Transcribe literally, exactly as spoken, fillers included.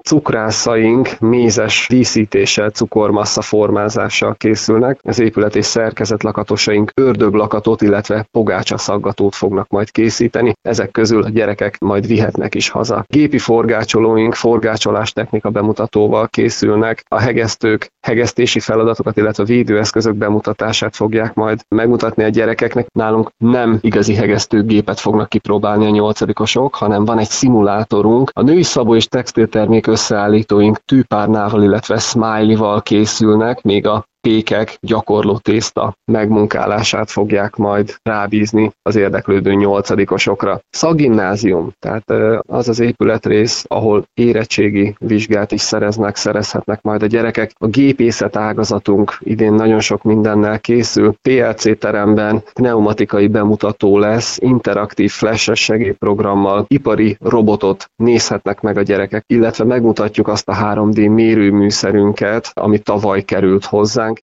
cukrászaink mézes díszítéssel, cukormassza formázással készülnek. Az épület és szerkezet lakatosaink ördöglakatot, illetve pogácsaszaggatót fognak majd készíteni. Ezek közül a gyerekek majd vihetnek is haza. Gépi forgácsolóink forgácsolás technika bemutatóval készülnek. A hegesztők hegesztési feladatokat, illetve védőeszközök bemutatását fogják majd megmutatni a gyerekeknek. Nálunk nem igazi hegesztőgépet fognak kipróbálni a nyolcadikosok, hanem van egy szimulátorunk. A női szabó és textiltermék összeállítóink tűpárnával, illetve smiley-val készülnek, még a pékek, gyakorló tészta megmunkálását fogják majd rábízni az érdeklődő nyolcadikosokra. Szakgimnázium, tehát az az épületrész, ahol érettségi vizsgát is szereznek, szerezhetnek majd a gyerekek. A gépészet ágazatunk idén nagyon sok mindennel készül. pé el cé teremben pneumatikai bemutató lesz, interaktív flash-es segédprogrammal ipari robotot nézhetnek meg a gyerekek, illetve megmutatjuk azt a három dé mérőműszerünket, ami tavaly került hozzánk.